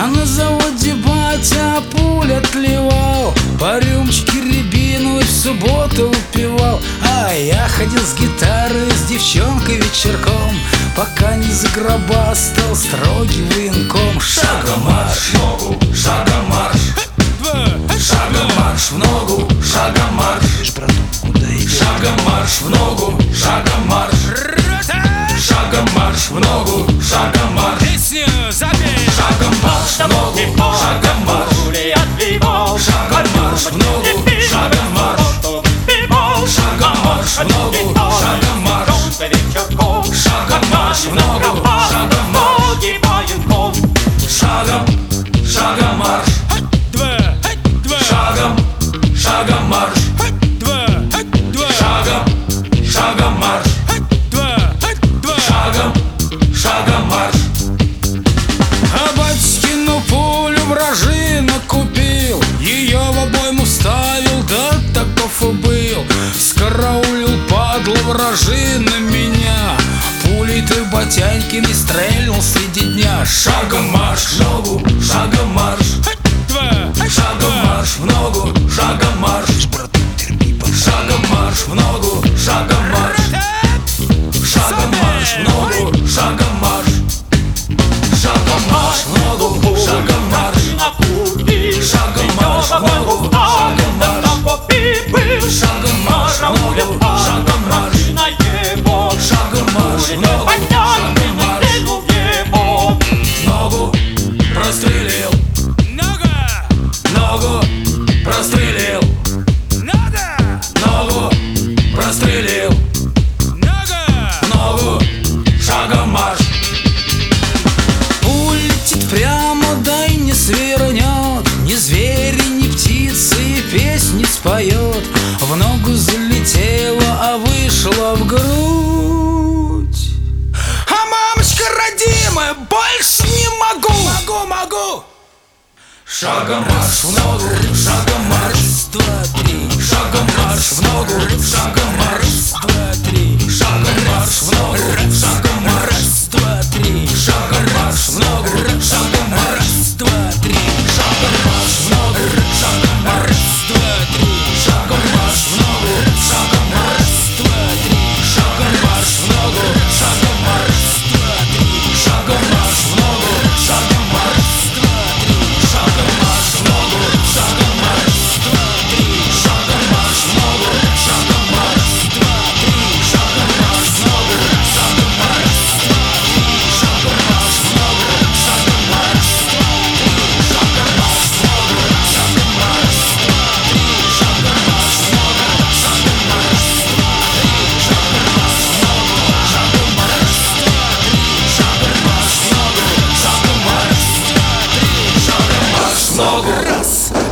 А на заводе батя пуль отливал, по рюмочке рябину и в субботу выпивал. А я ходил с гитарой с девчонкой вечерком, пока не загробастал строгий военком. Шагом марш в ногу, шагом марш, шагом марш в ногу, шагом марш. Шагом марш в ногу, шагом марш, шагом марш в ногу, шагом марш. Песню запей. Шагом марш в ногу, шагом марш, шагом марш в ногу, шагом марш, шагом марш в ногу, шагом марш, шагом марш в ногу, шагом марш, шагом, шагом марш, шагом, шагом марш, шагом, шагом марш, шагом, шагом марш. А батькину пулю вражина купил, ее в обойму ставил, да таков и был. Скараулил падла вражина меня, пулей-то батянькиной стрельнул среди дня. Шагом марш в ногу, шагом марш, шагом марш в ногу, шагом марш, шагом марш в ногу, шагом марш, шагом марш в ногу, шагом марш, шагом марш в ногу, шагом марш, шагом марш в ногу, шагом марш, шагом марш в ногу, шагом марш, шагом марш в ногу, шагом марш. Ногу прострелил, ногу прострелил, ногу прострелил, ногу, шагом марш. Улетит прямо, да и не свернет, ни звери, ни птицы и песни споет. В ногу залетела, а вышла в грудь. А мамочка родимая, больше не могу. Могу. Шагом марш в ногу, шагом марш, два, три. Шагом марш в ногу, шагом марш, два, три. Шагом марш в ногу, шагом марш, два, три. Шагом марш в ногу, шагом марш, два, три. Шагом марш в ногу, шагом марш, два, три. Шагом марш в ногу, шагом марш, два, три. Шагом марш в ногу, шагом марш, два, три. Шагом марш в ногу, шагом марш, два, три. Шагом марш в ногу, шагом марш, два, три. Шагом марш в ногу, шагом марш, два, три. Шагом марш в ногу, шагом марш, два, три. Шагом марш в ногу, шагом марш, два, три. Шагом марш в ногу, шагом марш, два, три. Шагом марш в ногу, шагом марш, два, три. Шагом марш в ногу, шагом марш, два, три. Шагом марш в ногу, шагом марш, два, три. Шагом марш в ногу. Раз.